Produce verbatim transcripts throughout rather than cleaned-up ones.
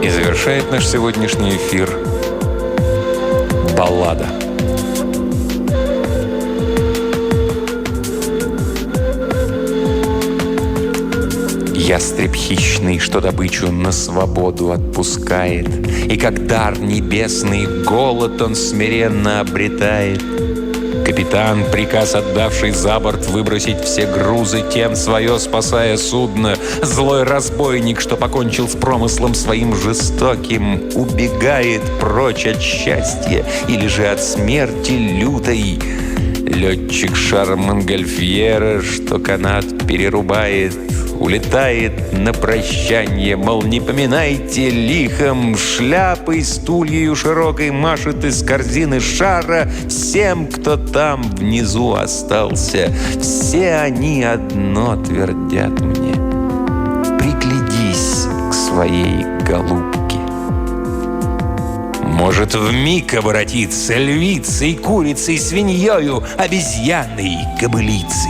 И завершает наш сегодняшний эфир баллада. Ястреб хищный, что добычу на свободу отпускает, и как дар небесный голод он смиренно обретает. Капитан, приказ отдавший за борт выбросить все грузы, тем свое спасая судно. Злой разбойник, что покончил с промыслом своим жестоким, убегает прочь от счастья или же от смерти лютой. Летчик шар Монгольфьера, что канат перерубает, улетает на прощанье, мол, не поминайте лихом, шляпой стульею широкой машет из корзины шара всем, кто там внизу остался. Все они одно твердят мне: приглядись к своей голубке. Может вмиг обратиться львицей, курицей, свиньёю, обезьяной, кобылицей.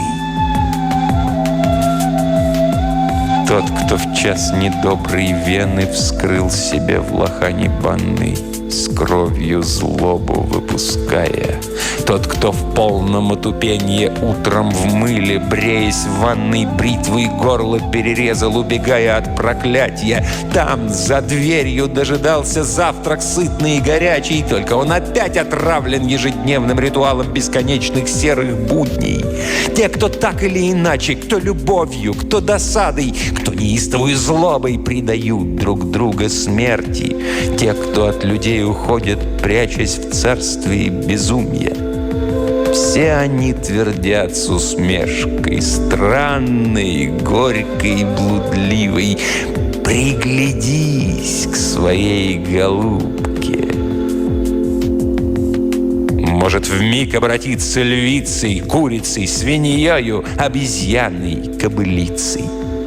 Тот, кто в час недоброй вены вскрыл себе в лохане банной, с кровью злобу выпуская. Тот, кто в полном отупенье утром в мыле, бреясь в ванной бритвой, горло перерезал, убегая от проклятия. Там, за дверью, дожидался завтрак сытный и горячий, только он опять отравлен ежедневным ритуалом бесконечных серых будней. Те, кто так или иначе, кто любовью, кто досадой, кто неистовой злобой предают друг друга смерти. Те, кто от людей уходят, прячась в царстве безумия. Все они твердят с усмешкой странной, горькой, блудливой: приглядись к своей голубке. Может вмиг обратиться львицей, курицей, свиньёю, обезьяной, кобылицей.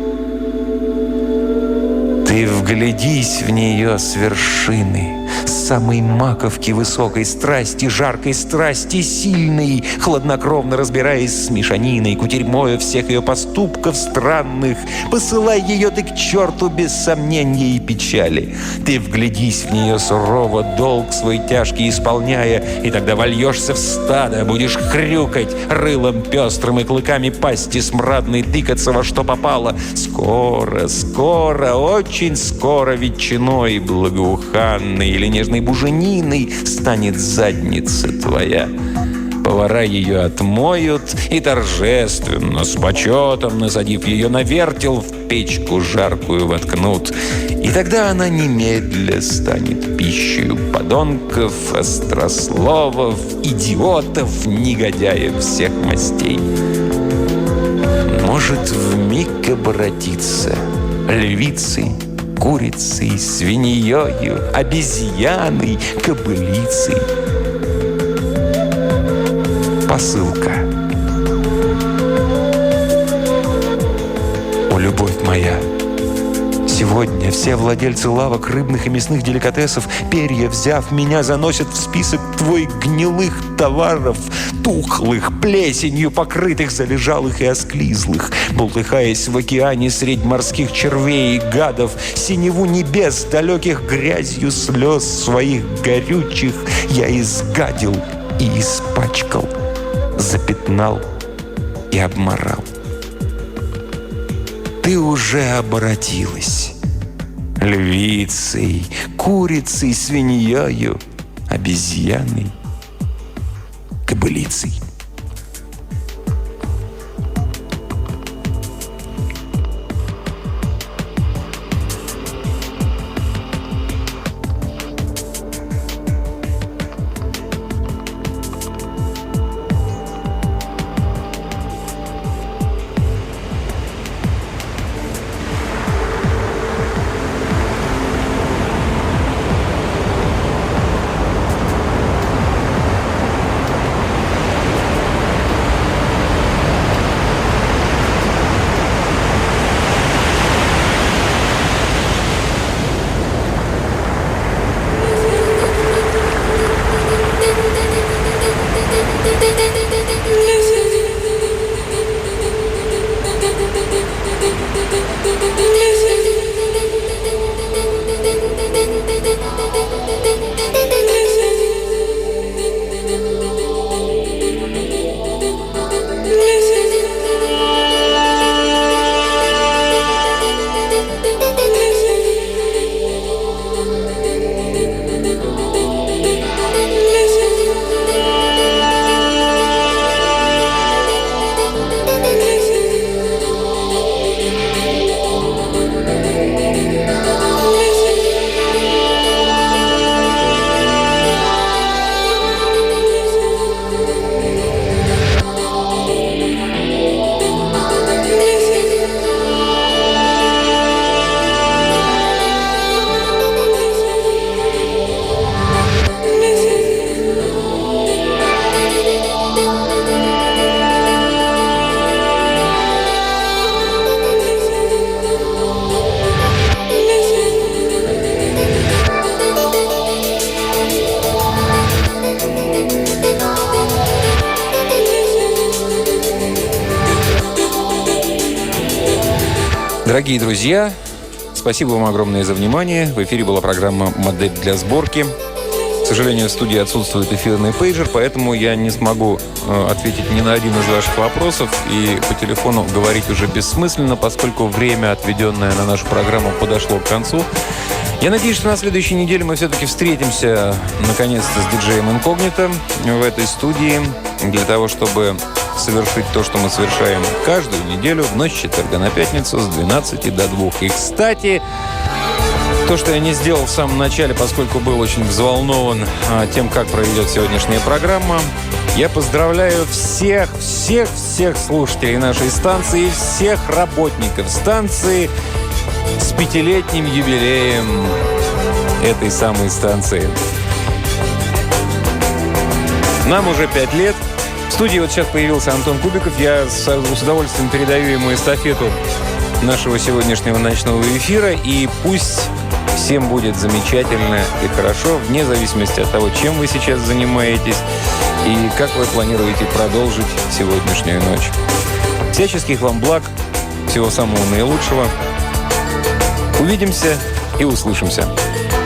Ты вглядись в нее с вершины, с самой маковки высокой страсти, жаркой страсти сильной, хладнокровно разбираясь с мешаниной, кутерьмою всех ее поступков странных. Посылай ее ты к черту без сомнения и печали. Ты вглядись в нее сурово, долг свой тяжкий исполняя, и тогда вольешься в стадо, будешь хрюкать рылом пестрым и клыками пасти смрадной тыкаться во что попало. Скоро, скоро, очень скоро ветчиной благоуханной или нежной бужениной станет задница твоя. Повара ее отмоют и торжественно, с почетом, насадив ее на вертел, в печку жаркую воткнут. И тогда она немедля станет пищей подонков, острословов, идиотов, негодяев всех мастей. Может вмиг обратиться львицей, курицей, свиньёю, обезьяной, кобылицей. Посылка. О, любовь моя! Сегодня все владельцы лавок рыбных и мясных деликатесов, перья взяв, меня заносят в список твой гнилых товаров, тухлых, плесенью покрытых, залежалых и осклизлых. Бултыхаясь в океане средь морских червей и гадов, синеву небес, далеких грязью слез своих горючих, я изгадил и испачкал, запятнал и обморал. Ты уже оборотилась львицей, курицей, свиньёю, обезьяной, кобылицей. Дорогие друзья, спасибо вам огромное за внимание. В эфире была программа «Модель для сборки». К сожалению, в студии отсутствует эфирный пейджер, поэтому я не смогу э, ответить ни на один из ваших вопросов. И по телефону говорить уже бессмысленно, поскольку время, отведенное на нашу программу, подошло к концу. Я надеюсь, что на следующей неделе мы все-таки встретимся, наконец-то, с диджеем Инкогнито в этой студии для того, чтобы совершить то, что мы совершаем каждую неделю в ночь с четверга на пятницу с двенадцати до двух. И, кстати, то, что я не сделал в самом начале, поскольку был очень взволнован а, тем, как пройдет сегодняшняя программа, я поздравляю всех, всех, всех слушателей нашей станции, всех работников станции с пятилетним юбилеем этой самой станции. Нам уже пять лет. В студии вот сейчас появился Антон Кубиков. Я с, с удовольствием передаю ему эстафету нашего сегодняшнего ночного эфира. И пусть всем будет замечательно и хорошо, вне зависимости от того, чем вы сейчас занимаетесь и как вы планируете продолжить сегодняшнюю ночь. Всяческих вам благ, всего самого наилучшего. Увидимся и услышимся.